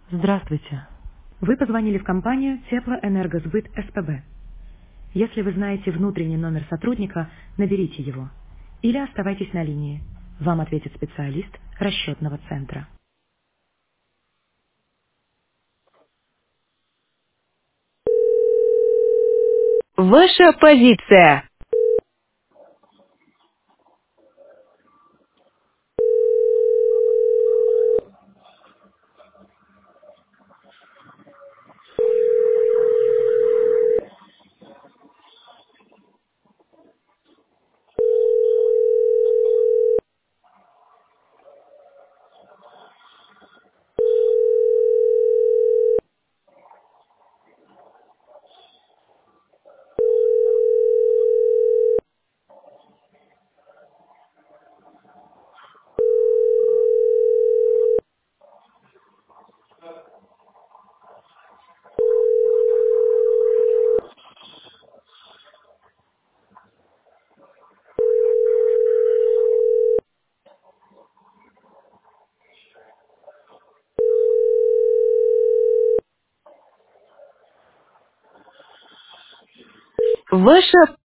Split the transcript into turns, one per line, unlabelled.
Здравствуйте. Вы позвонили в компанию Теплоэнергосбыт СПБ. Если вы знаете внутренний номер сотрудника, наберите его. Или оставайтесь на линии. Вам ответит специалист расчетного центра. Ваша позиция. Ваша